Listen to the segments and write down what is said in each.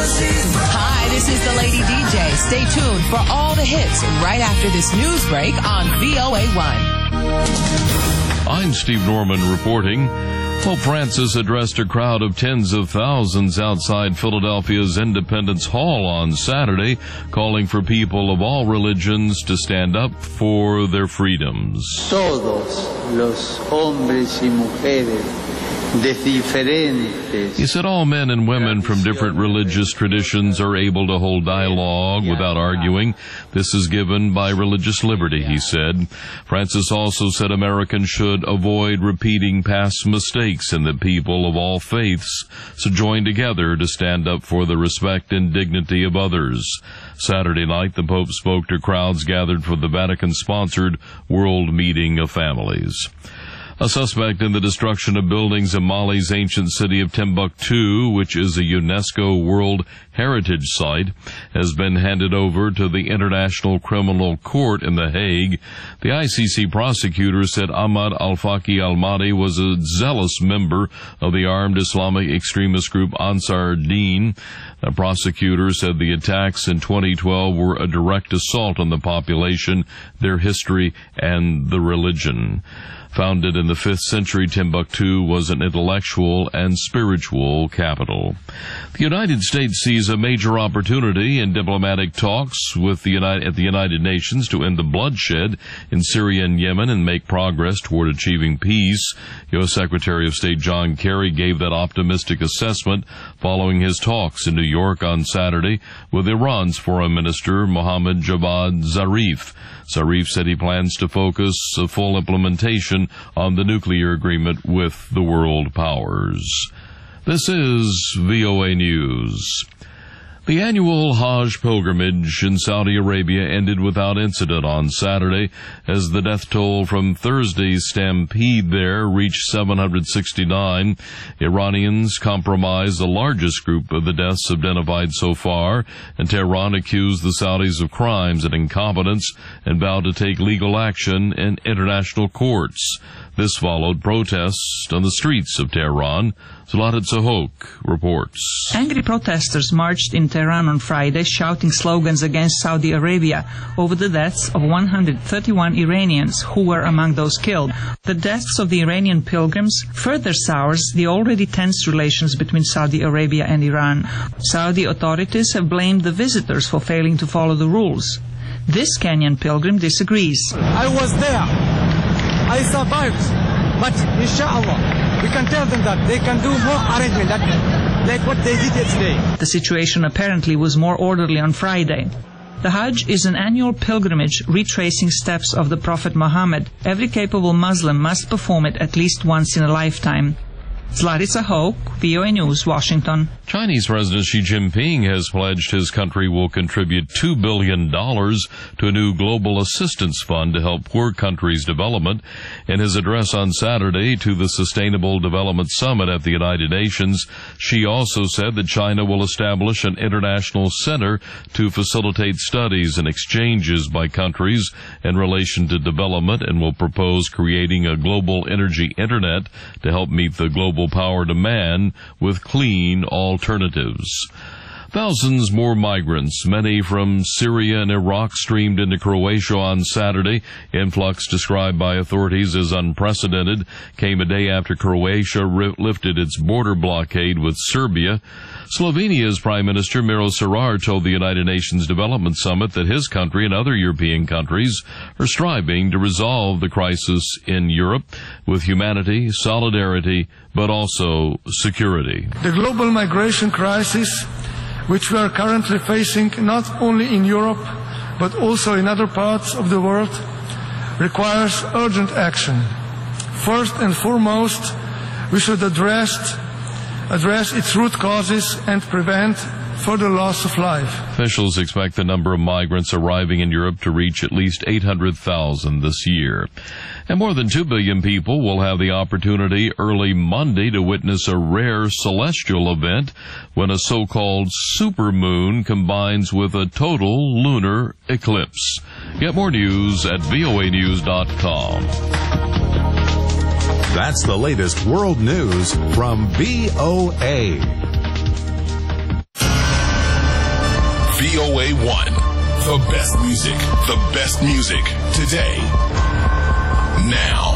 Hi, this is the Lady DJ. Stay tuned for all the hits right after this news break on VOA1. I'm Steve Norman reporting. Pope Francis addressed a crowd of tens of thousands outside Philadelphia's Independence Hall on Saturday, calling for people of all religions to stand up for their freedoms. Todos los hombres y mujeres de diferentes. He said all men and women from different religious traditions are able to hold dialogue without arguing. This is given by religious liberty, he said. Francis also said Americans should avoid repeating past mistakes and that people of all faiths should join together to stand up for the respect and dignity of others. Saturday night, the Pope spoke to crowds gathered for the Vatican-sponsored World Meeting of Families. A suspect in the destruction of buildings in Mali's ancient city of Timbuktu, which is a UNESCO World Heritage Site, has been handed over to the International Criminal Court in The Hague. The ICC prosecutor said Ahmad al-Faqi al-Mahdi was a zealous member of the armed Islamic extremist group Ansar Deen. The prosecutor said the attacks in 2012 were a direct assault on the population, their history, and the religion. Founded in the 5th century, Timbuktu was an intellectual and spiritual capital. The United States sees a major opportunity in diplomatic talks at the United Nations to end the bloodshed in Syria and Yemen and make progress toward achieving peace. U.S. Secretary of State John Kerry gave that optimistic assessment following his talks in New York on Saturday with Iran's Foreign Minister Mohammad Javad Zarif. Zarif said he plans to focus a full implementation on the nuclear agreement with the world powers. This is VOA News. The annual Hajj pilgrimage in Saudi Arabia ended without incident on Saturday as the death toll from Thursday's stampede there reached 769. Iranians comprised the largest group of the deaths identified so far, and Tehran accused the Saudis of crimes and incompetence and vowed to take legal action in international courts. This followed protests on the streets of Tehran. Zlatan Sahok reports. Angry protesters marched in Tehran on Friday, shouting slogans against Saudi Arabia over the deaths of 131 Iranians who were among those killed. The deaths of the Iranian pilgrims further sours the already tense relations between Saudi Arabia and Iran. Saudi authorities have blamed the visitors for failing to follow the rules. This Kenyan pilgrim disagrees. I was there. I survived, but inshallah, we can tell them that they can do more arrangement like what they did yesterday. The situation apparently was more orderly on Friday. The Hajj is an annual pilgrimage retracing steps of the Prophet Muhammad. Every capable Muslim must perform it at least once in a lifetime. Zlatan Sahok, VOA News, Washington. Chinese President Xi Jinping has pledged his country will contribute $2 billion to a new global assistance fund to help poor countries' development. In his address on Saturday to the Sustainable Development Summit at the United Nations, Xi also said that China will establish an international center to facilitate studies and exchanges by countries in relation to development and will propose creating a global energy internet to help meet the global power demand with clean alternatives. Thousands more migrants, many from Syria and Iraq, streamed into Croatia on Saturday. Influx described by authorities as unprecedented came a day after Croatia lifted its border blockade with Serbia. Slovenia's Prime Minister Miro Cerar told the United Nations Development Summit that his country and other European countries are striving to resolve the crisis in Europe with humanity, solidarity, but also security. The global migration crisis, which we are currently facing not only in Europe but also in other parts of the world, requires urgent action. First and foremost, we should address its root causes and prevent further loss of life. Officials expect the number of migrants arriving in Europe to reach at least 800,000 this year. And more than 2 billion people will have the opportunity early Monday to witness a rare celestial event when a so-called supermoon combines with a total lunar eclipse. Get more news at voanews.com. That's the latest world news from VOA. VOA1. The best music. The best music. Today. Now.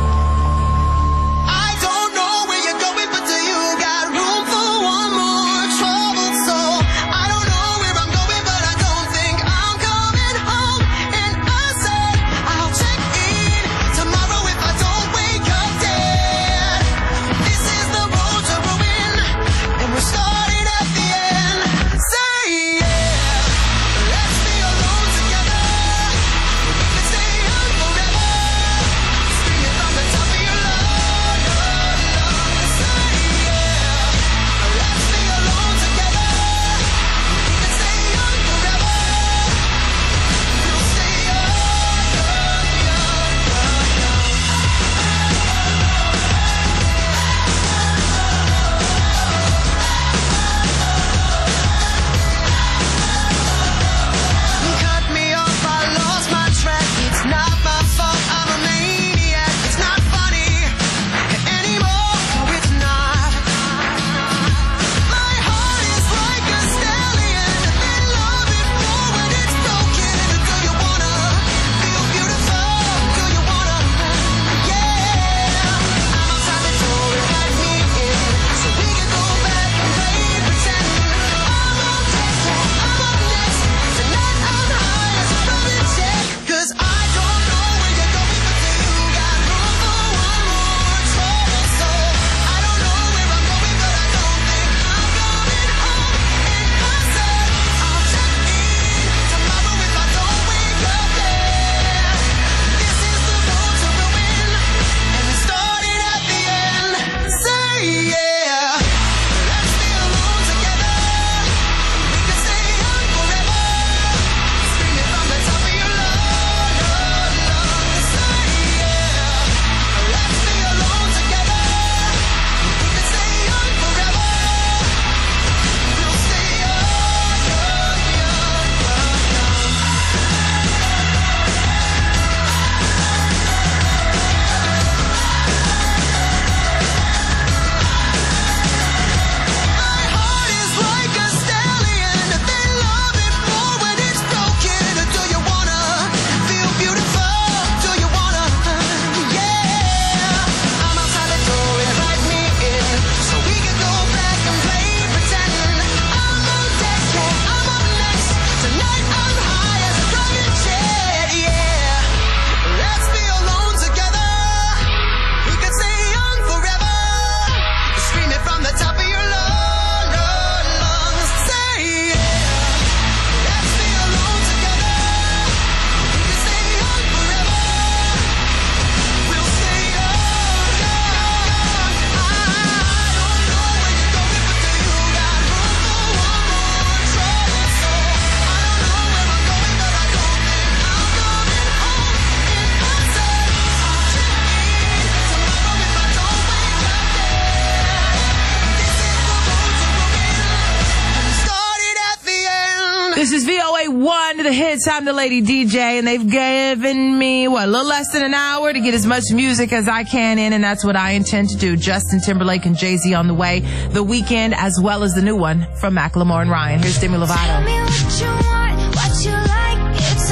This is VOA1 The Hits. I'm the Lady DJ, and they've given me, a little less than an hour to get as much music as I can in, and that's what I intend to do. Justin Timberlake and Jay-Z on the way. The Weeknd, as well as the new one from Macklemore and Ryan. Here's Demi Lovato. Tell me what you want, what you like, it's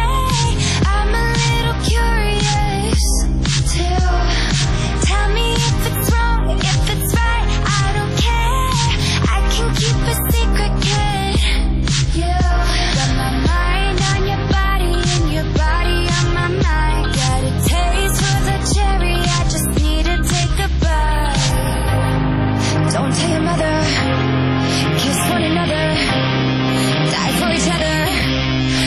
okay. I'm a little curious, too. Tell me if it's wrong, if it's right, I don't care. I can keep a secret, kid. You got my mind on your body and your body on my mind. Got a taste for the cherry, I just need to take a bite. Don't tell your mother, kiss one another, die for each other.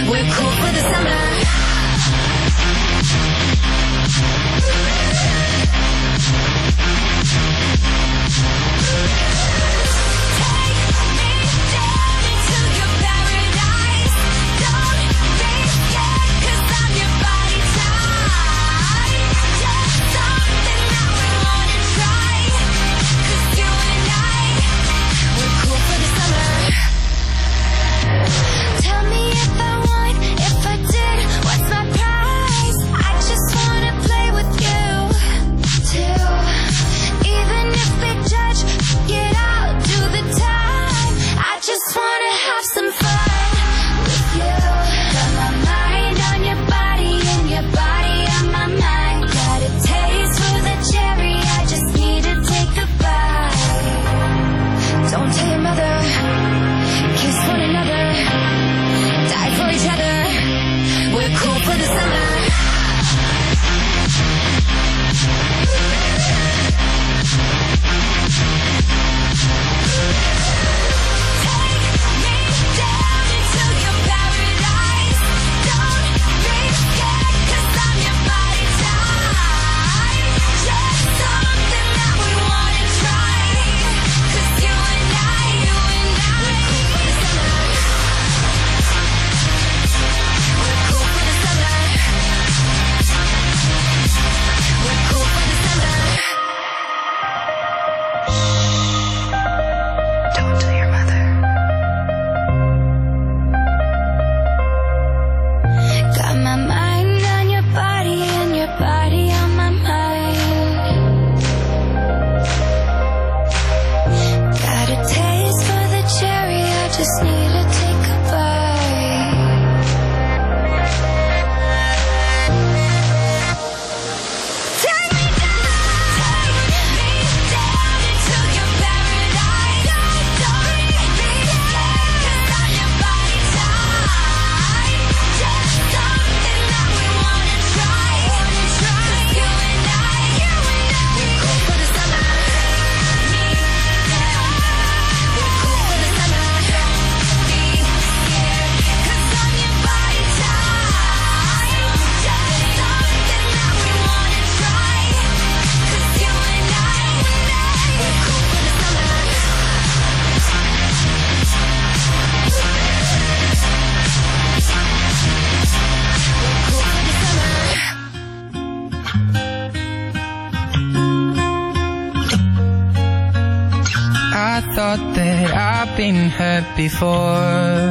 thought that I've been hurt before,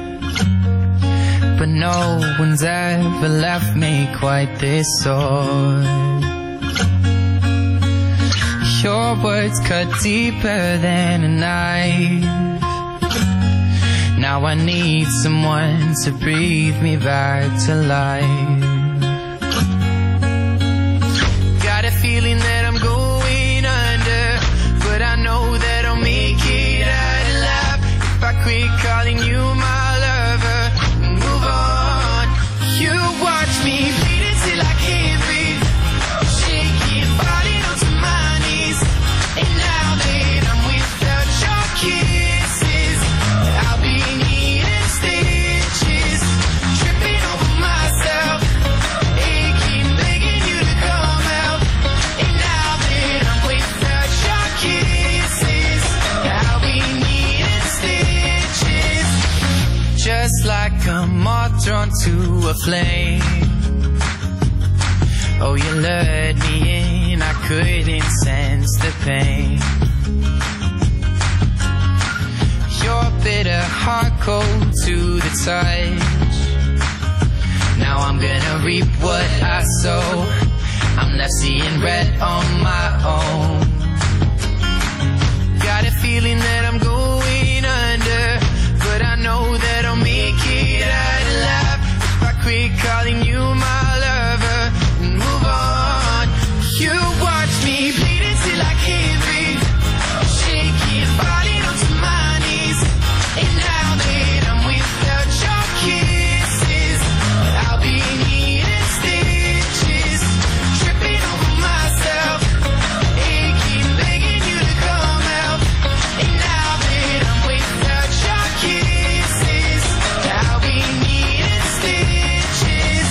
but no one's ever left me quite this sore. Your words cut deeper than a knife. Now I need someone to breathe me back to life. Got a feeling that I'm going under, but I know that I'll make it out alive if I quit calling you my lover and move on. You watch me bleed until I can't breathe, shaking, falling onto my knees. And now that I'm without your kisses, I'll be needing stitches, tripping over myself, aching, begging you to come out. And now that I'm without your kisses, I'll be needing stitches. Just like a moth drawn to a flame. Oh, you lured me in, I couldn't sense the pain. Your bitter heart cold to the touch. Now I'm gonna reap what I sow. I'm left seeing red on my own. Got a feeling that I'm going under, but I know that I'll make it out alive if I quit calling you my lover and move on. You watch me bleed until I can't breathe, shaking, falling onto my knees. And now that I'm without your kisses, I'll be needing stitches, tripping over myself, aching, begging you to come out. And now that I'm without your kisses, I'll be needing stitches.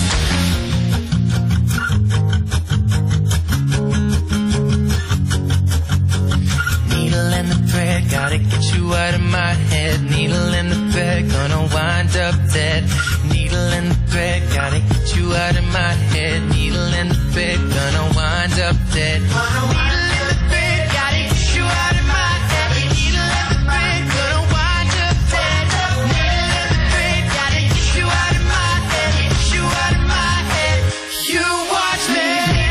Needle and the thread, gotta get you out of my head. Needle and the thread, gonna wind up dead. Needle and the thread, gotta get you out of my head. Needle and the thread, gonna wind up dead. Needle and the thread, gotta get you out of my head. Needle and the thread, gonna wind up dead. Needle and the thread, gotta get you out of my head. Get you out of my head. You watch me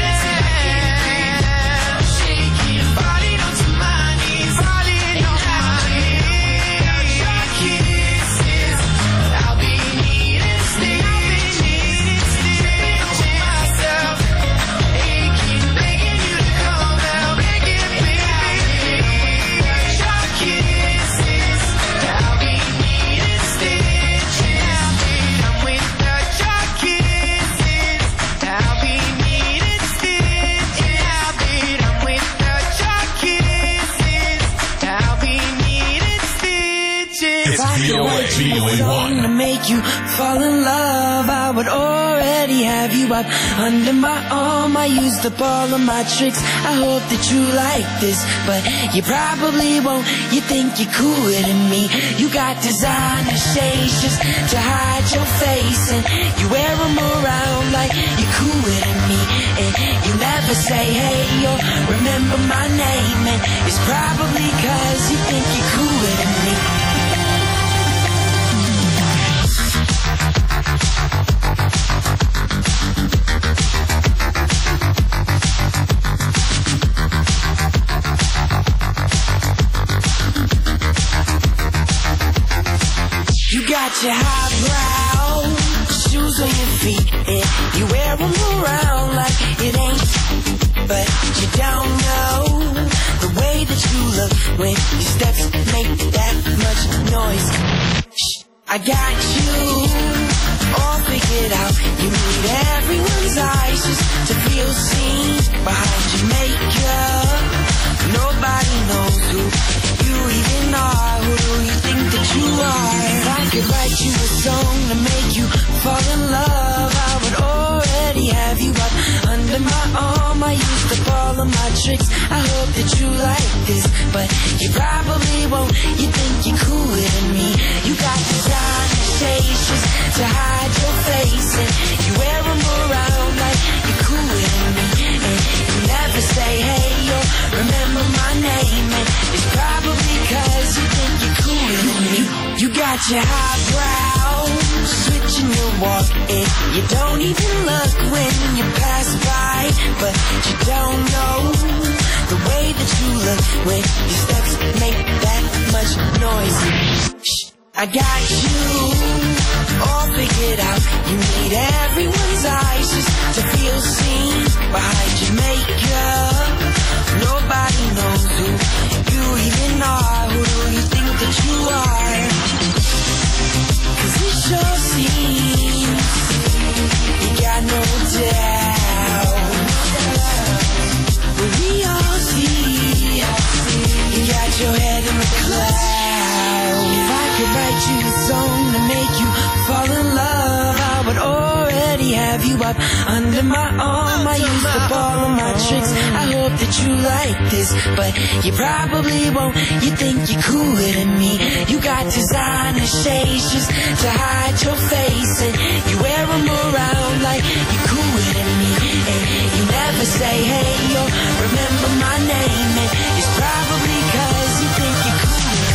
shaking, falling onto my knees, falling on my knees. Your kisses, I'll be needing stitches, tripping over myself, aching, begging you to come out, begging, begging. Your kisses, I'll be needing stitches. I'm without your kisses, I'll be needing stitches. I'm without your kisses, I'll be needing stitches. It's VOA1. To make you fall in love, I would already have you up under my arm. I used up all of my tricks, I hope that you like this, but you probably won't. You think you're cooler than me. You got designer shades just to hide your face, and you wear them around like you're cooler than me. And you never say hey or remember my name, and it's probably cause you think you're cooler than me. You got your highbrow shoes on your feet, and you wear them around like it ain't. But you don't know the way that you look when your steps make that much noise. Shh, I got you all figured out. You need everyone's eyes just to feel seen behind your makeup. Nobody knows who you even are. Who do you think that you are? If I could write you a song to make you fall in love, I would already have you up under my arm. I used up all of my tricks, I hope that you like this, but you probably won't. You think you're cooler than me. You got designer shades just to hide your face, and you wear them around like you're cooler than me. And you never say hey or remember my name, and it's probably cause got your highbrow, switching your walk, and you don't even look when you pass by. But you don't know the way that you look when your steps make that much noise. Shh, I got you all figured out. You need everyone's eyes just to feel seen behind your makeup. Nobody knows who you even are. Who do you think that you are? 'Cause it sure seems you got no doubt. But we all see you got your head in the clouds. If I could write you a song to make you fall in love, I would already have you up under my arm. I used up all of my tricks. I hope that you like this, but you probably won't. You think you're cooler than me. You got designer shades just to hide your face, and you wear them around like you're cooler than me. And you never say hey or remember my name, and it's probably 'cause you think you're cooler.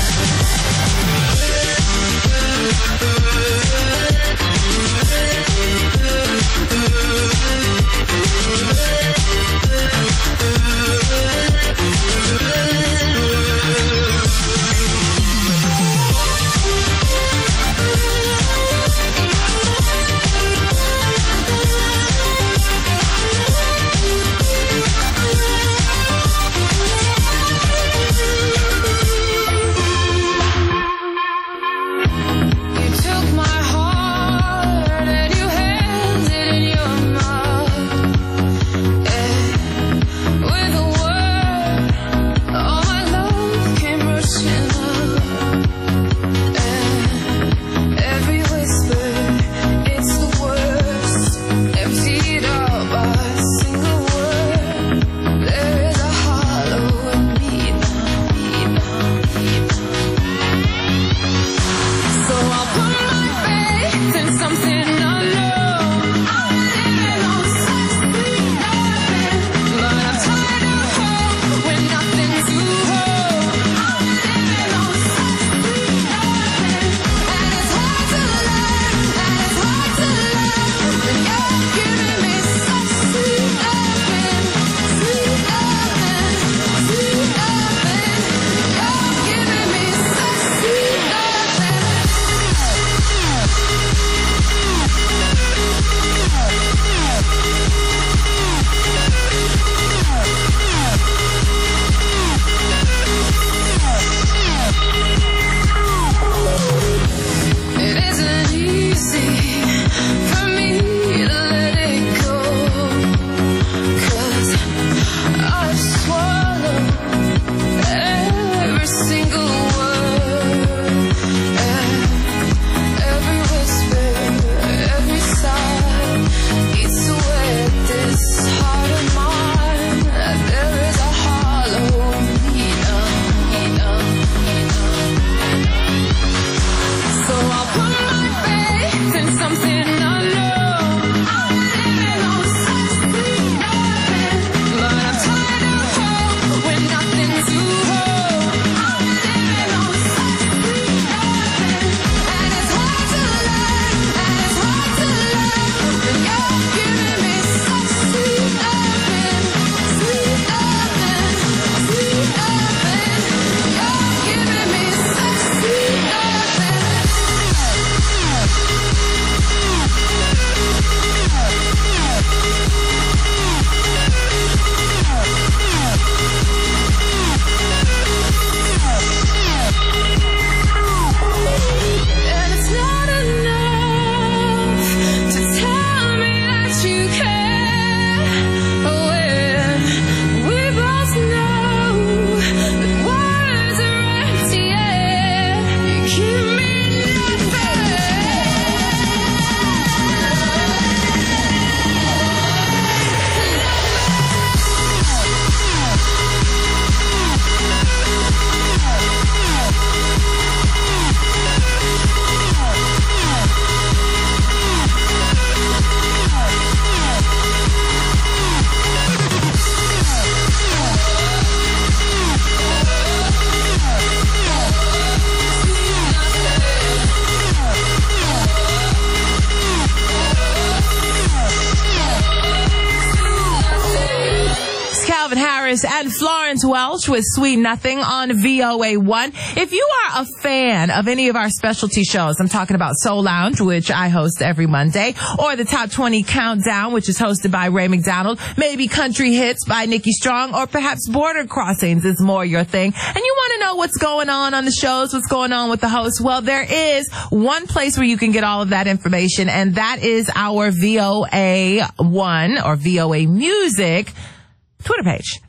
Morris and Florence Welch with Sweet Nothing on VOA1. If you are a fan of any of our specialty shows, I'm talking about Soul Lounge, which I host every Monday, or the Top 20 Countdown, which is hosted by Ray McDonald, maybe Country Hits by Nikki Strong, or perhaps Border Crossings is more your thing, and you want to know what's going on the shows, what's going on with the hosts, well, there is one place where you can get all of that information, and that is our VOA1 or VOA Music Twitter page.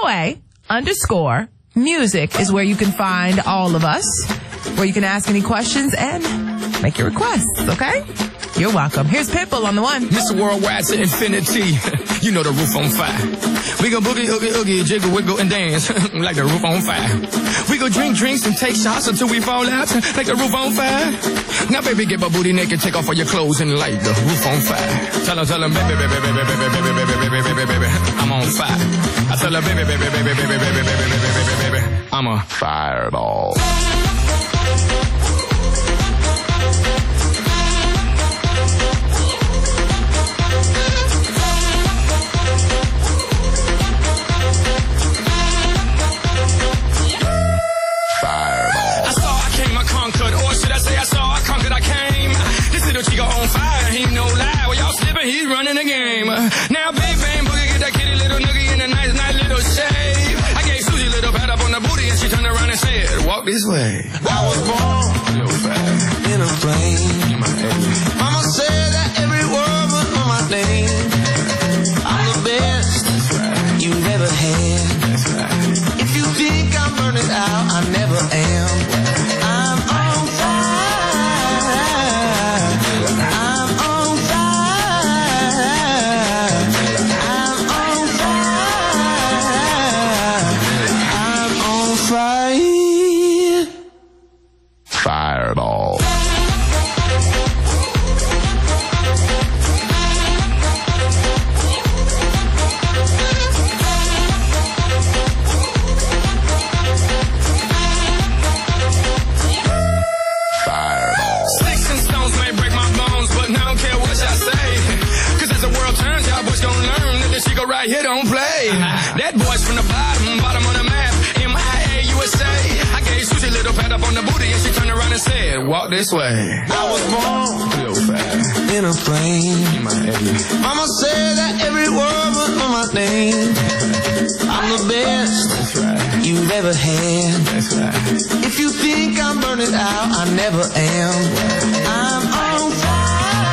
VOA_music is where you can find all of us, where you can ask any questions and make your requests, okay? You're welcome. Here's Pitbull on the one. Mr. Worldwide to infinity. You know the roof on fire. We go boogie, oogie, oogie, jiggle, wiggle, and dance like the roof on fire. We go drink drinks and take shots until we fall out like the roof on fire. Now, baby, get my booty naked, take off all your clothes and light the roof on fire. Tell her, baby, baby, baby, baby, baby, baby, baby, baby, baby, I'm on fire. I tell her, baby, baby, baby, baby, baby, baby, baby, baby, baby, I'm a fireball. Chico on fire, he no lie. Well, y'all slipping, he's running the game. Now, Big Bang Boogie, get that kitty little noogie in a nice, nice little shave. I gave Susie a little pat up on the booty, and she turned around and said, walk this way. I was born in a plane. Mama said that every word was on my name. I'm the best you've ever had. If you think I'm burning out, I never am. I'm on fire. Fireball. Fireball. Sticks and stones may break my bones, but I don't care what y'all say. Cause as the world turns, y'all boys gon' learn that this Chico right here don't play. That boy's from the bottom of the map, MIA USA. I gave Susie a little pat up on the booty and she turned around and said, walk this way. I was born in a plane. Mama said that every word was on my name. I'm the best you've ever had. If you think I'm burning out, I never am. I'm on fire.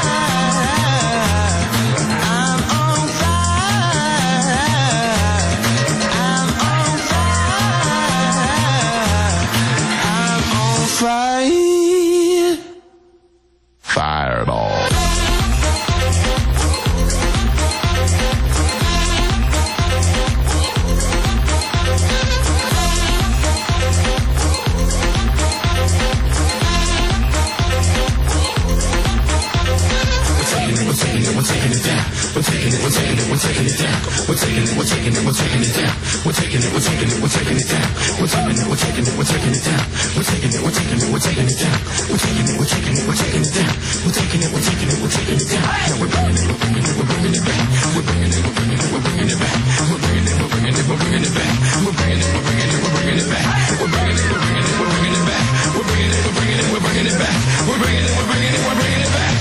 I'm on fire. I'm on fire. I'm on fire. Fireball. We're taking it down. We're taking it down. We're taking it down. We're taking it down. We're taking it down. We're taking it down. We're taking it down. We're taking it down. We're taking it down. We're taking it down. We're taking it down. We're taking it down. Now we're bringing it back. We're bringing it back. We're bringing it back. We're bringing it back. We're bringing it back. We're bringing it back. We're bringing it back. We're bringing it back. We're bringing it back. We're bringing it back. We're bringing it back.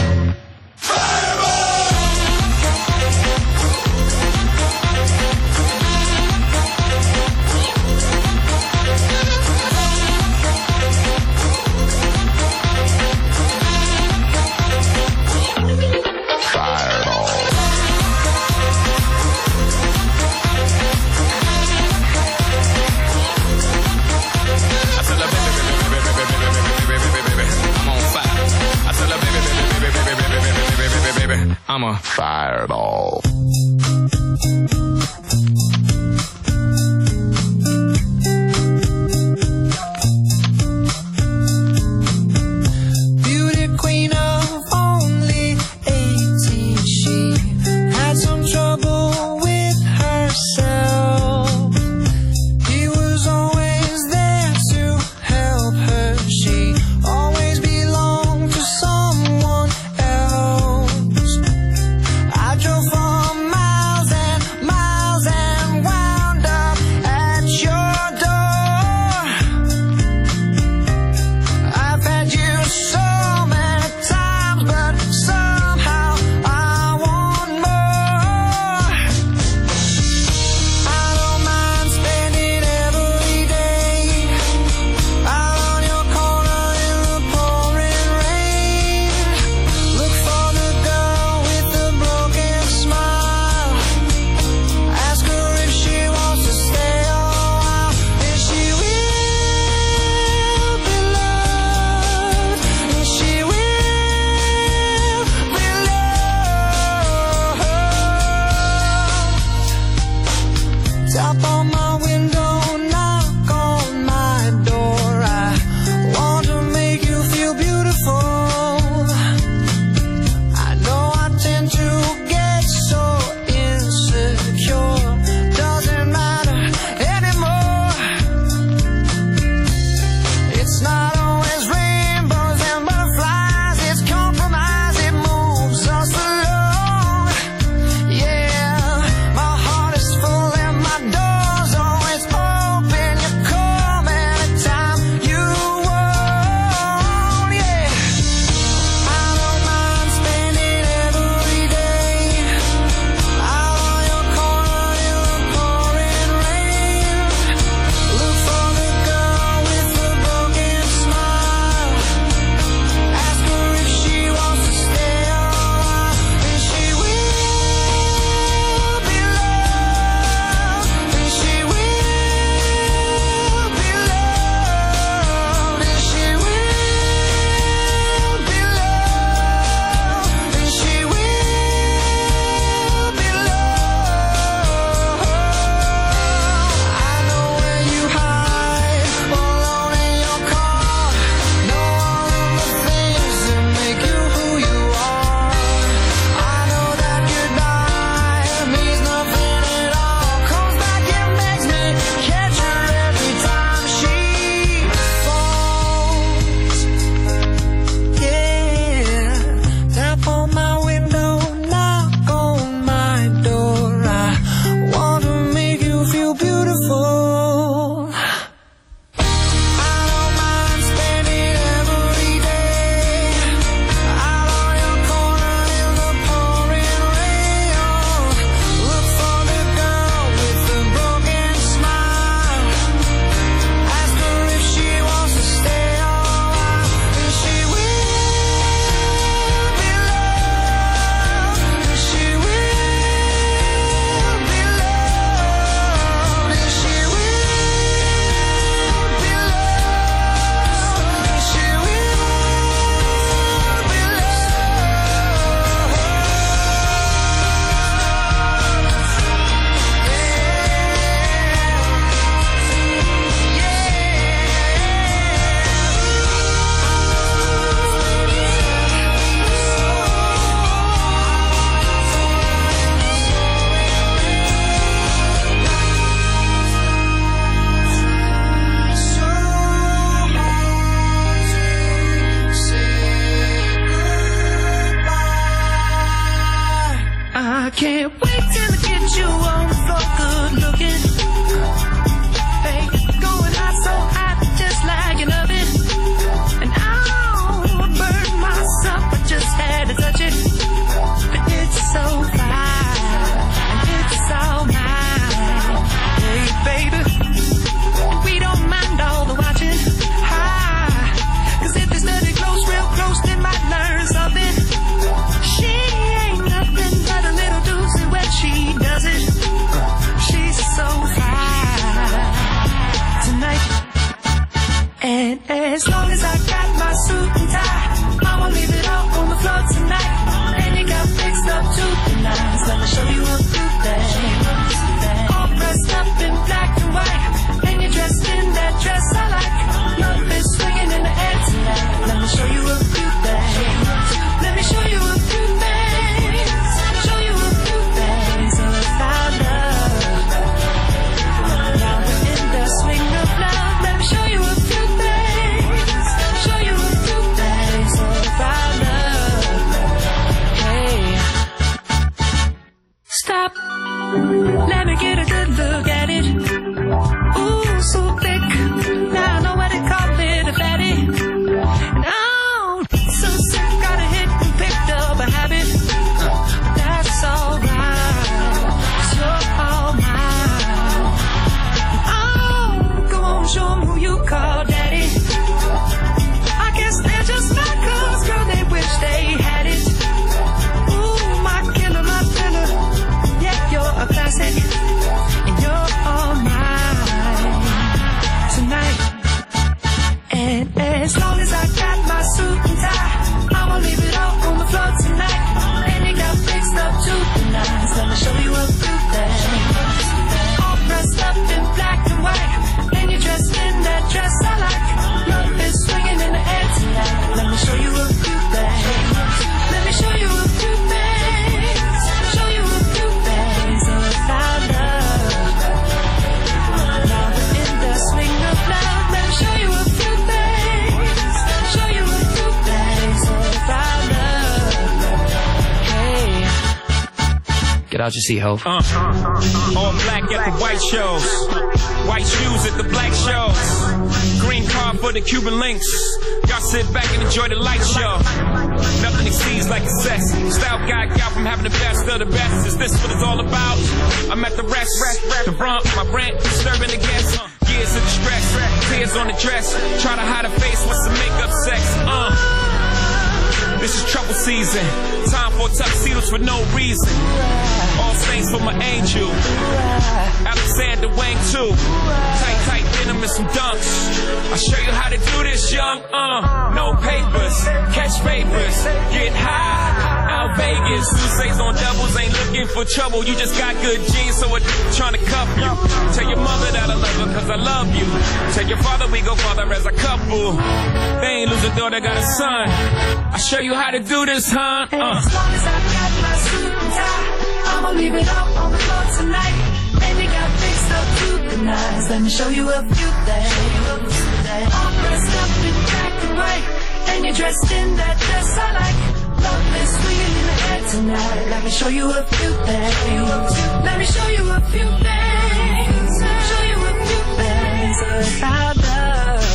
I'm a fireball. Beauty queen of only 18, she had some trouble with herself. He was always there to help her. She always belonged to someone else. I drove for miles and miles and wound And as long as I got my suit and tie, I'ma leave it all on the floor tonight. And you got fixed up to the nines. Let me show you a few things. All dressed up in black and white, and you're dressed in that dress I like. Love is swinging in the air tonight. Let me show you a few things. Let me show you a few things. Show you a few things about love. Now we're in the swing of love. Let me show you a few things. Show you a few things about love. Hey, stop. Let me get a good look at it. Ooh, so thick. Now I know what they call it, a fatty. And oh, so sick, got a hit and picked up a habit. That's alright. So alright. Oh, go on, show 'em who you call daddy. I guess they're just not 'cause, girl, they wish they had it. Ooh, my killer, my filler. Yeah, you're a classic. And you're all mine tonight. And as long as I got my suit and tie, I'ma leave it all on the floor tonight. And you got fixed up to the nines. Let me show you a few things. All dressed up in black and white, and you're dressed in that dress I like. Love is swinging in the air tonight. Let me show you a few things. Let me show you a few things. Show you a few things about love. Now we're in the swing of love. Let me show you a few things. Show you a few things about love. Hey, Get out your seat, ho. All black at the white shows. White shoes at the black shows. Green card for the Cuban links. Y'all sit back and enjoy the light show. Nothing exceeds like excess. Style guy got from having the best of the best. Is this what it's all about? I'm at the rest. The brunt, my brand, disturbing the guests. Years of distress, tears on the dress. Try to hide a face with some makeup sex. This is trouble season. Time for tuxedos for no reason. All saints for my angel. Alexander Wang too. Tight denim and some dunks. I'll show you how to do this, young. No papers, catch papers, get high. Out Vegas, Sousa's on doubles, ain't looking for trouble. You just got good genes, so it's trying to cuff you. Tell your mother that I love her, 'cause I love you. Tell your father we go farther as a couple. They ain't lose a daughter, got a son. I'll show you how to do this, huh? As long as I got my suit and tie, I'ma leave it all on the floor tonight. And you got fixed up to the nines. Let me show you a few things. All dressed up in black and white, and you're dressed in that dress I like. Love is swinging in the air tonight. Let me show you a few things. Let me show you a few things. Show you a few things about love.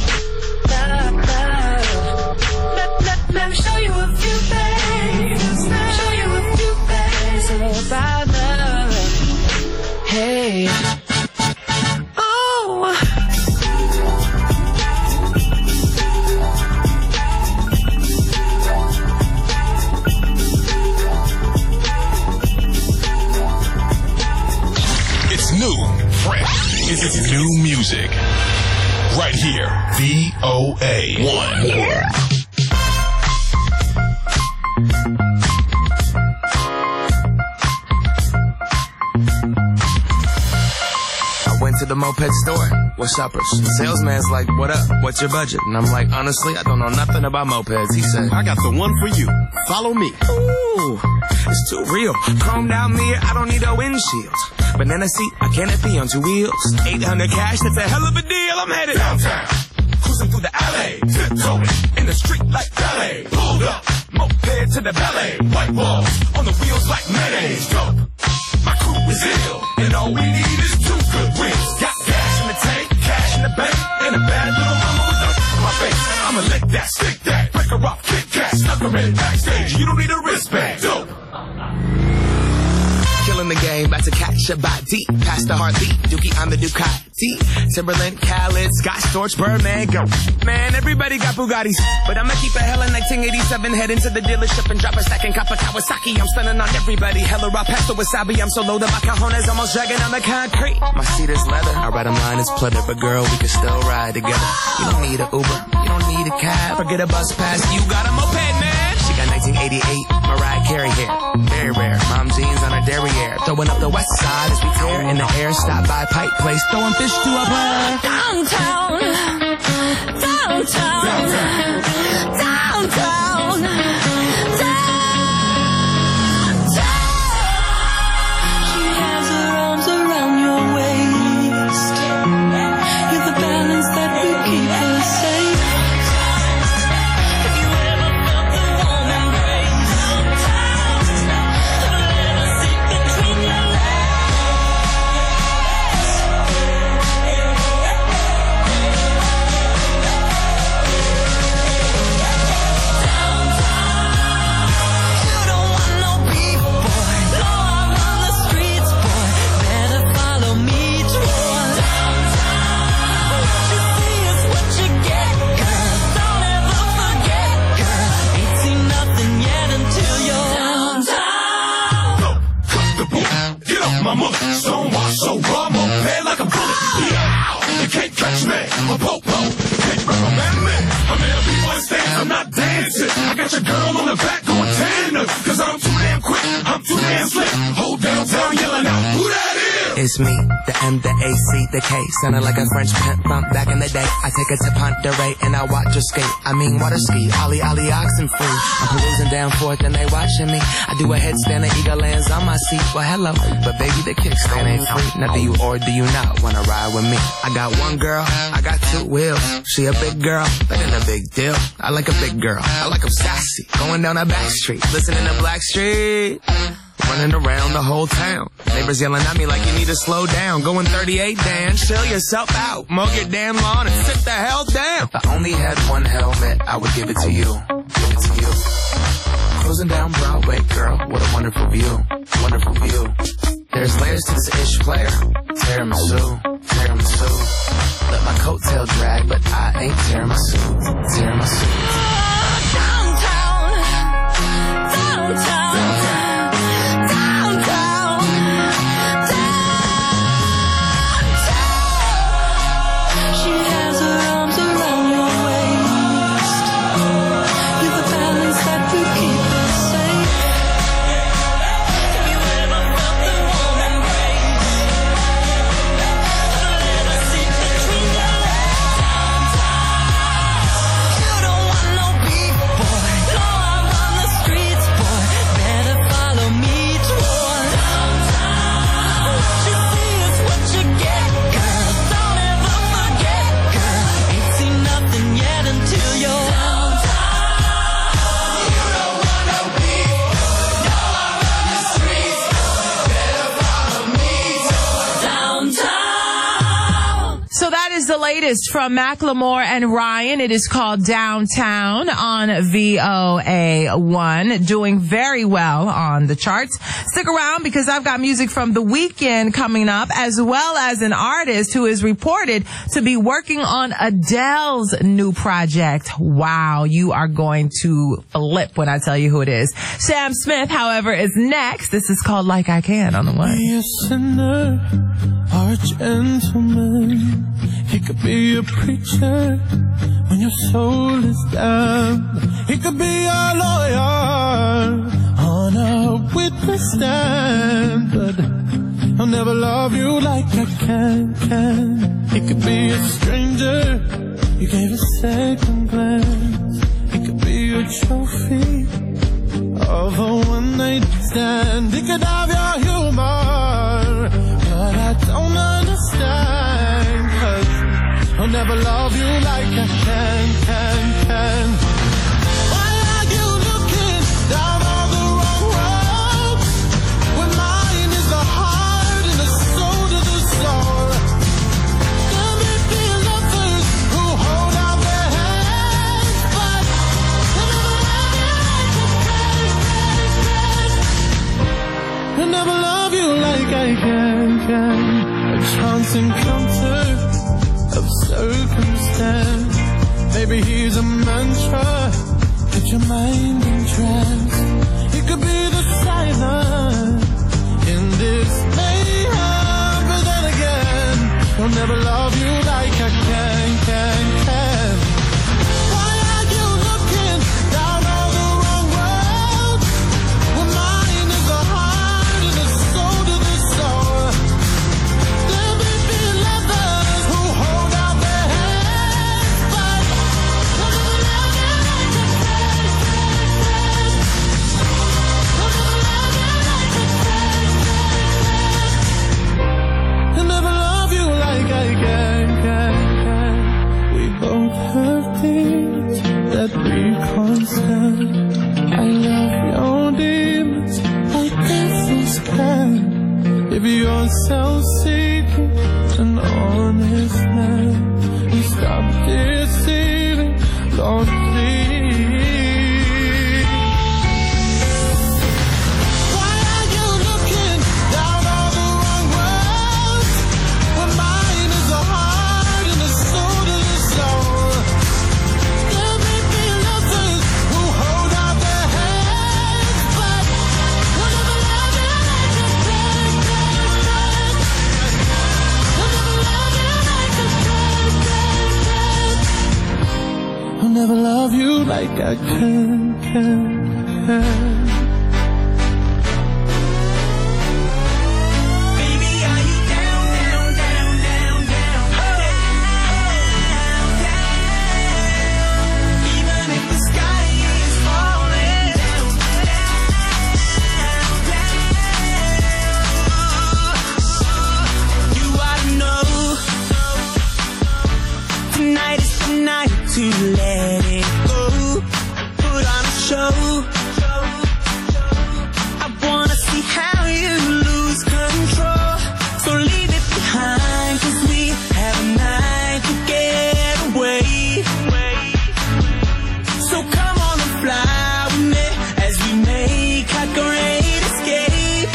Let me show you a few things. Show you a few things about love. Hey. Oh. It's new, fresh. It's new music. Right here. VOA 1. Went to the moped store. What's uppers? Salesman's like, what up? What's your budget? And I'm like, honestly, I don't know nothing about mopeds. He said, I got the one for you. Follow me. Ooh, it's too real. Chrome down mirror, I don't need a windshield. Banana seat, I canopy on 2 wheels. 800 cash, that's a hell of a deal. I'm headed downtown, cruising through the alley, tiptoeing in the street like ballet. Pulled up, moped to the ballet. White walls on the wheels like mayonnaise. Dope, my crew is ill, and all we need is 2 good wheels. Got gas in the tank, cash in the bank, and a bad little mama with dirt on my face. I'ma lick that, stick that, break her off, kick that, snuggle in backstage. You don't need a wristband. Dope. Killer in the game, about to catch a body. Past the heartbeat, Dookie on the Ducati. Timberland, Khaled, Scott Storch, Birdman, go. Man, everybody got Bugattis, but I'ma keep a hella 1987. Head into the dealership and drop a stack and cop a Kawasaki. I'm stunning on everybody. Hella raw pasta wasabi. I'm so low that my cajones almost dragging on the concrete. My seat is leather. I ride a line is pleather, but girl, we can still ride together. You don't need an Uber, you don't need a cab, or get a bus pass. You got a moped, man. She got 1988 Mariah Carey hair, very rare. Mom jeans on her derriere, throwing up the west side as we tear in the air. Stop by Pike Place, throwing fish to a bird. Downtown, downtown, downtown, downtown. She has her arms around your waist. You're the balance that will keep her safe. If you ever felt the warm embrace, let her sink between your so wash, so raw, moped like a bullet. Yeah, you can't catch me. I'm a popo, can't recommend me. I'm in a B-boy stance, I'm not dancing. I got your girl on the back going tandem. Cause I'm too damn quick, I'm too damn slick. Hold downtown yelling out, who that is? It's me, the M, the A, C, the K. Sounded like a French pimp bump back in the day. I take her to Ponderay and I watch her skate. I mean water ski, ollie, oxen free. I'm perusing down forth and they watching me. I do a headstand and eagle lands on my seat. Well, hello, but baby, the kickstand ain't free. Now do you or do you not wanna ride with me? I got one girl, I got two wheels. She a big girl, that ain't a big deal. I like a big girl, I like 'em sassy. Going down a back street, listening to Black Street. Running around the whole town. Neighbors yelling at me like you need to slow down. Going 38, Dan, chill yourself out. Mow your damn lawn and sit the hell down. If I only had one helmet, I would give it to you. Give it to you. Cruising down Broadway, girl, what a wonderful view. Wonderful view. There's layers to this ish player. Tiramisu, tiramisu. Let my coattail drag, but I ain't tiramisu. Tiramisu. Downtown, downtown. The latest from Macklemore and Ryan. It is called Downtown on VOA1, doing very well on the charts. Stick around because I've got music from The Weeknd coming up, as well as an artist who is reported to be working on Adele's new project. Wow, you are going to flip when I tell you who it is. Sam Smith, however, is next. This is called Like I Can on the way. Be a sinner or a gentleman. He could be a preacher when your soul is down. He could be a lawyer on a witness stand, but I'll never love you like I can. He could be a stranger you gave a second glance. He could be a trophy of a one-night stand. He could have your humor, but I don't understand, 'cause I'll never love you like I can. Why are you looking down all the wrong roads when mine is the heart and the soul to the soul? There may be lovers who hold out their hands, but I'll never love you like I can. chance encounter of circumstance. Maybe he's a mantra, put your mind in trance. He could be the silence in this mayhem, but then again, he'll never love you like I can. Why are you looking down all the wrong roads? Well, mine is the heart and the soul to the soul. There may be lovers who hold out their hands, but they'll never love you like a friend. They'll never love you like I can. We both have things that we can't stand. I love your demons, I get so scared. If you're self-seeking, an honest man, you stop deceiving, Lord, please. Why are you looking down all the wrong roads? When mine is the heart and the soul to the soul. There may be lovers who hold out their hands, but we'll never love you like a friend. We'll never love you like a friend. I'll never love you like I can. Baby, are you down, down, down, down, down, down, down? Even if the sky is falling down, down, down. You ought to know tonight is the night to let it go. Put on a show. I wanna see how you lose control. So leave it behind, 'cause we have a night to get away. So come on and fly with me as we make our great escape.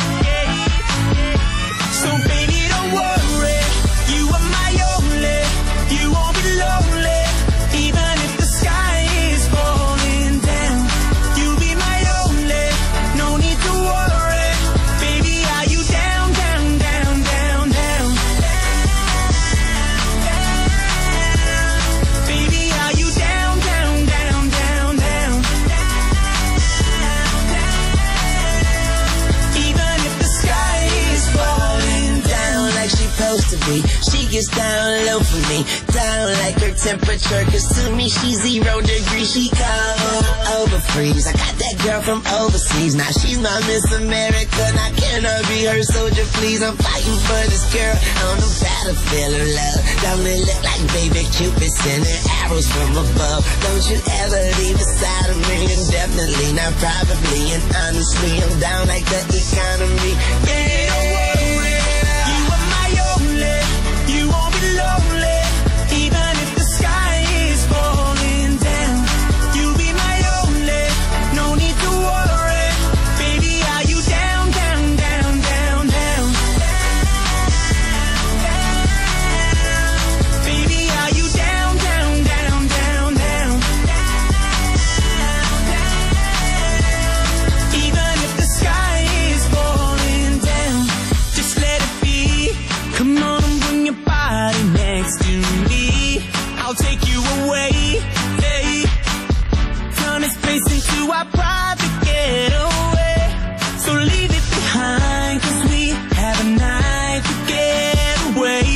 So baby, don't worry, you are my only. You won't be lonely, even if the sky is falling down. You'll be my only, no need to worry. Baby, are you down, down, down, down, down? Baby, are you down, down, down, down, down? Even if the sky is falling down like she's supposed to be, she gets down low for me, down like her temperature, 'cause to me she's 0 degrees. She cold over freeze. I got that girl from overseas, now she's my Miss America. Now can I be her soldier, please? I'm fighting for this girl on the battlefield of love. Don't it look like baby Cupid sending arrows from above? Don't you ever leave beside of me, and definitely not probably, and honestly I'm down like the economy. Yeah, don't worry, you are my only. You won't be lonely, even if the sky is falling down. You'll be my only, no need to worry. Baby, are you down, down, down, down, down? Baby, are you down, down, down, down, down? Even if the sky is falling down, just let it be. Come on and bring your body next to me. I'll take you away, hey. Turn this place into our private getaway. So leave it behind, 'cause we have a night to get away.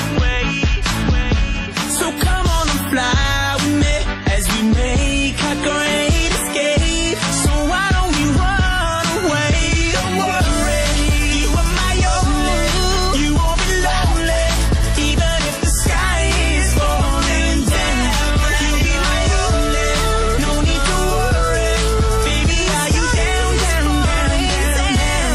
So come on and fly with me as we make our great escape. So why don't we run away? Don't worry, you are my only. You won't be lonely, even if the sky is falling down. You'll be my only, no need to worry. Baby, are you down, down, down, down, down?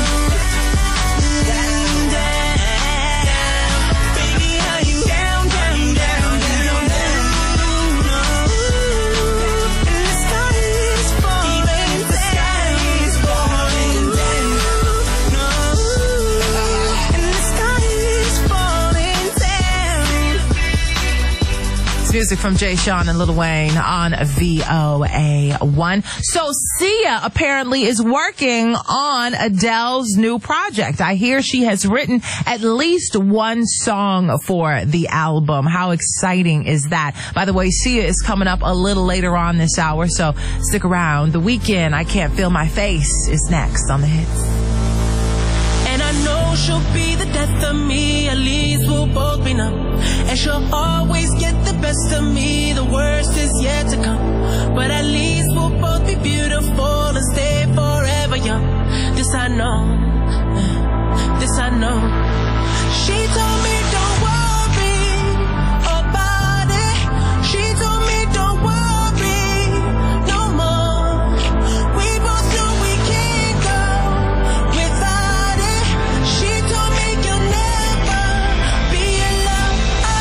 music from Jay Sean and Lil Wayne on VOA1. So Sia apparently is working on Adele's new project. I hear she has written at least one song for the album. How exciting is that? By the way, Sia is coming up a little later on this hour, so stick around. The Weeknd, I Can't Feel My Face, is next on The Hits. And I know she'll be the death of me, at least we'll both be numb. And she'll always get the best of me, the worst is yet to come. But at least we'll both be beautiful and stay forever young. This I know, this I know. She told me don't worry about it. She told me don't worry no more. We both know we can't go without it. She told me you'll never be alone.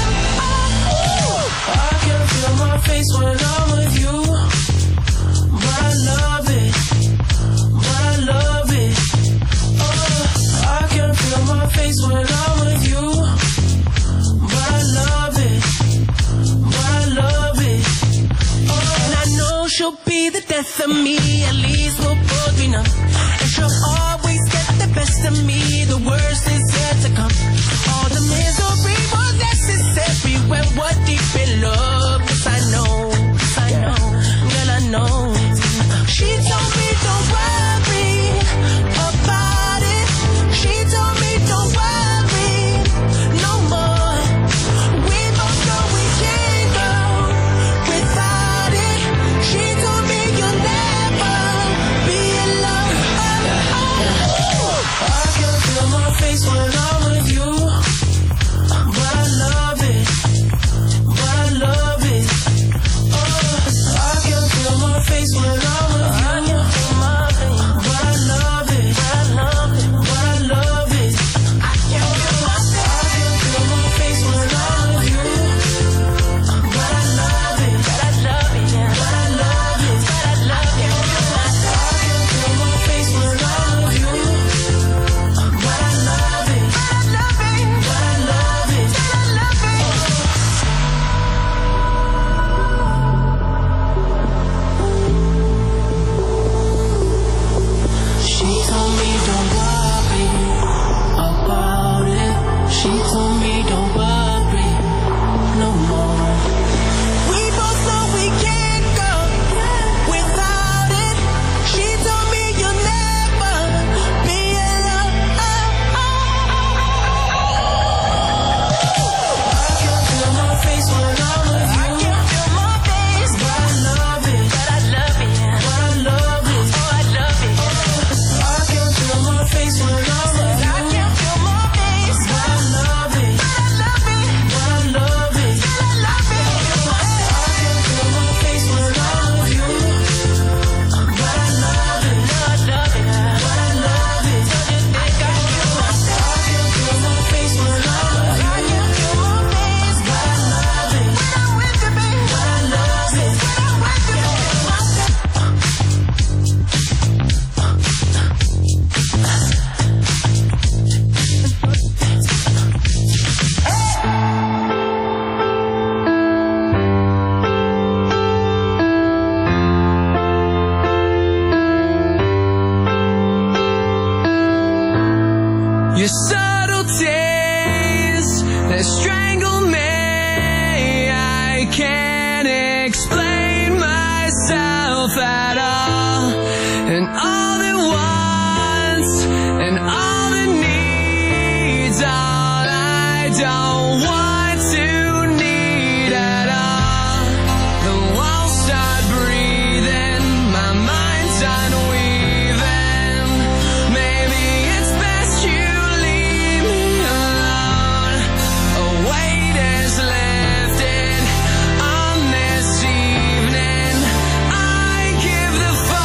I can feel my face when I'm with you, but I love it, but I love it. I can feel my face when I'm with you, but I love it, but I love it. And I know she'll be the death of me, at least we'll both be numb. And she'll always get the best of me, the worst is yet to come. All the misery was necessary when we're deep in love. Yes, I know, girl, I know. She told me don't worry about it. She told me don't worry no more. We both know we can't go without it. She told me you'll never be alone. I can feel my face when I'm with you, but I love it, but I love it. I can feel my face when I'm with you, but I love it, but I love it, but I love it. I can feel my face when I'm with you, but I love it, but I love it, but I love it, but I love it. I can feel my face when I'm with you, but I love it, but I love it, but I love it, but I love it. She told me don't worry about it. She told me don't worry no more. We both know we can't go without it. She told me you'll never be alone. I can feel my face when I'm with you. I can feel my face, but I love it, but I love it, but I love it, oh I love it. I can feel my face when I'm with you. I can feel my face, but I love it, but I love it, but I love it, but I love it. I can feel my face when I'm with you, but I love it, but I love it, but I love it. I can feel my face when I'm with you. I can feel my face, but I love it, when I'm with you, baby. But I love it, when I'm with you, baby. Your subtleties, they strangle me. I can't explain myself at all. And all at once, and all it needs, all I don't want to need at all. The walls start breathing, my mind's unweaving. Maybe it's best you leave me alone. A weight is lifted on this evening. I give the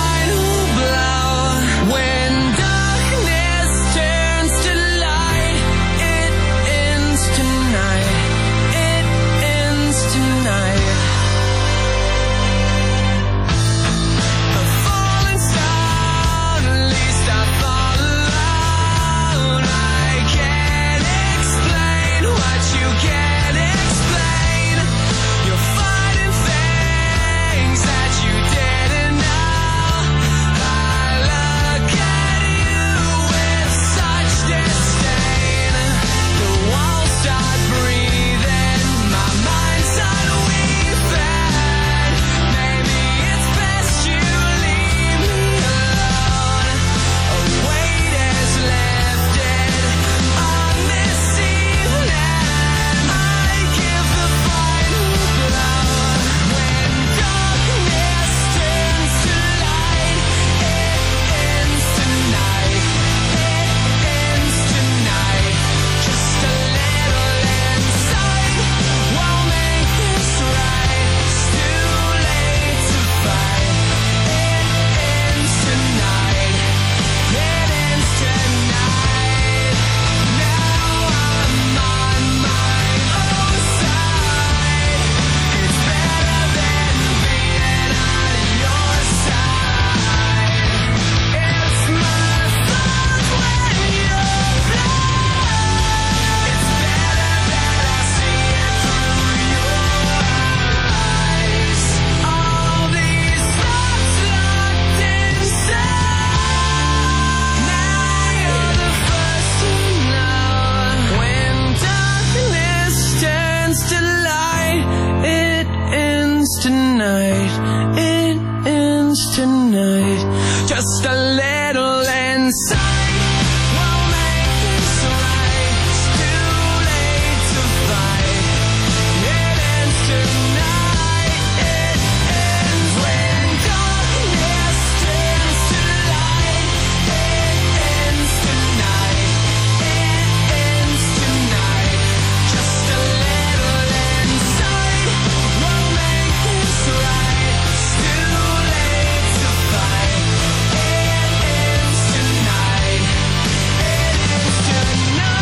tonight. Just a little insight will make this right. It's too late to fight. It ends tonight. It ends when darkness turns to light. It ends tonight. It ends tonight. Just a little insight will make this right. It's too late to fight. It ends tonight. It ends tonight.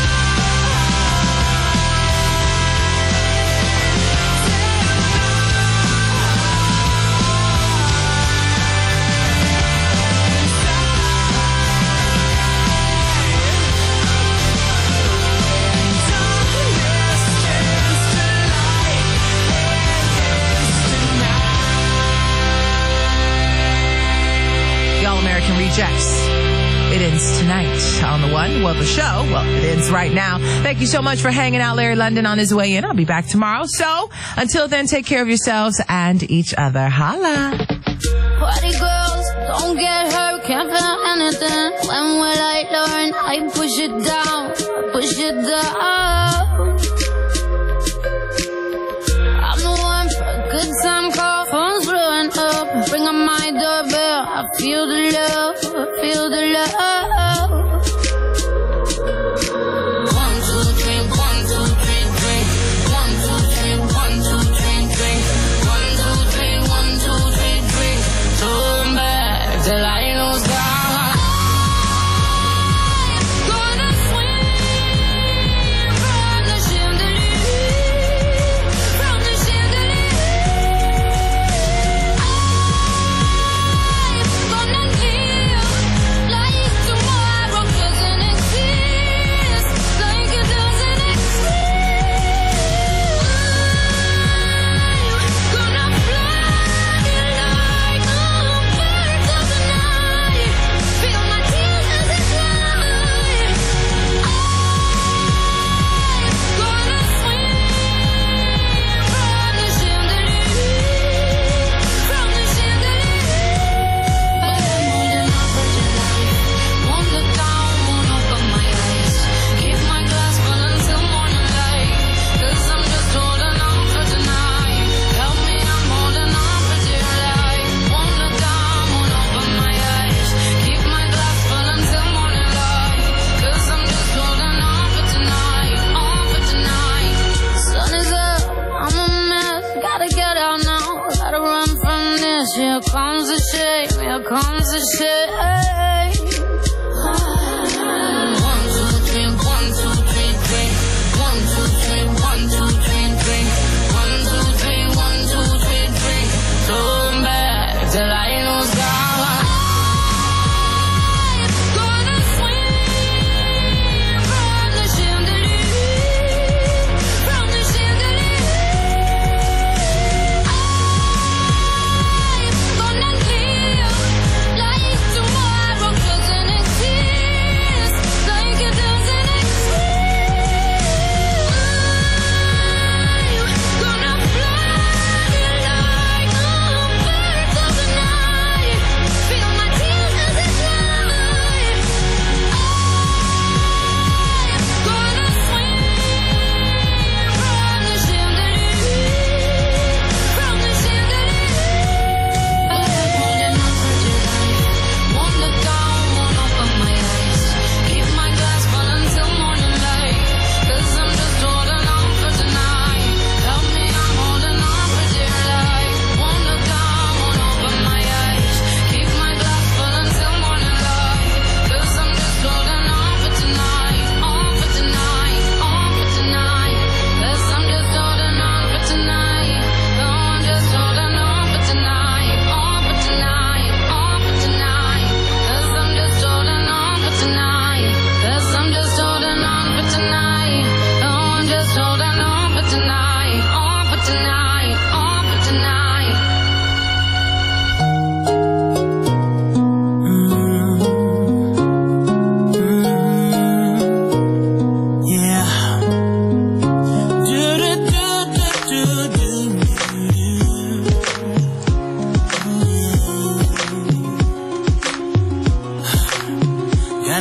The All-American Rejects. It ends tonight on the one. Well, the show, it ends right now. Thank you so much for hanging out. Larry London on his way in. I'll be back tomorrow. So, until then, take care of yourselves and each other. Holla. Party girls, don't get hurt, can't feel anything. When will I learn? I push it down, push it down. I'm the one for a good time call, phone's blowing up. Bring on my doorbell, I feel the love, I feel the love. 1, 2, 3, 1, 2, 3, drink. 1, 2, 3, 1, 2, 3, drink. 1, 2, 3, 1, 2, 3, drink. Turn back till I lose God. Gonna swim from the chandelier, from the chandelier. I'm gonna live like tomorrow doesn't exist, like it doesn't exist. I'm gonna fly like a bird of the night. Feel my tears as they fly. I'm gonna swim from the chandelier, from the chandelier. But I'm holding on for your life. Won't look down, won't open my eyes. Keep my glass full until morning light. 'Cause I'm just holding on for tonight. Help me, I'm holding on for dear life. Won't look down, won't open my eyes. Keep my glass full until morning light. 'Cause I'm just holding on for tonight, on for tonight. Sun is up, I'm a mess. Gotta get out now, gotta run from this. Here comes the shame, here comes the shame. 1, 2, 3, 1, 2, 3, drink. 1, 2, 3, 1, 2, 3, drink. 1, 2, 3, 1, 2, 3, drink. Turn back till I lose God. Gonna swim from the chandelier, from the chandelier. I'm gonna live like tomorrow doesn't exist, like it doesn't exist. I'm gonna fly like a bird of the night.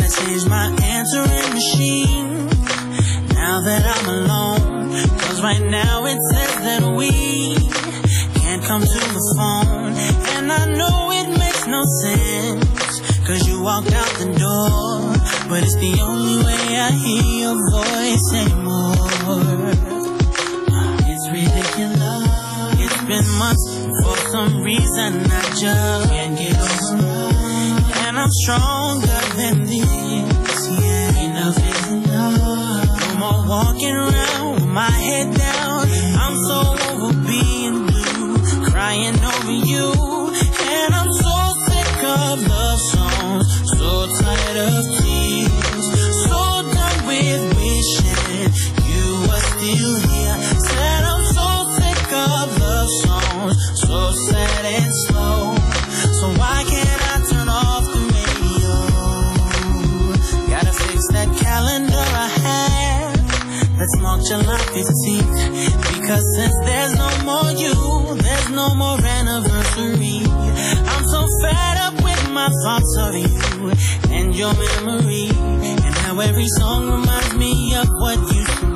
Gotta change my answering machine now that I'm alone. Cause right now it says that we can't come to the phone. And I know it makes no sense, cause you walked out the door, but it's the only way I hear your voice anymore. It's ridiculous. It's been months, for some reason I just can't get over. And I'm stronger than this, yeah. Enough is enough. No more walking around with my head down. I'm so over being blue, crying over you. And I'm so sick of love songs, so tired of tears, so done with wishing you were still here. Said I'm so sick of love songs, so sad and slow. So why can't I turn off the radio? Gotta fix that calendar I had. Let's mark July 15th, because since there's no more you, there's no more anniversary. I'm so fed up with my thoughts of you and your memory, and how every song reminds me of what used to be.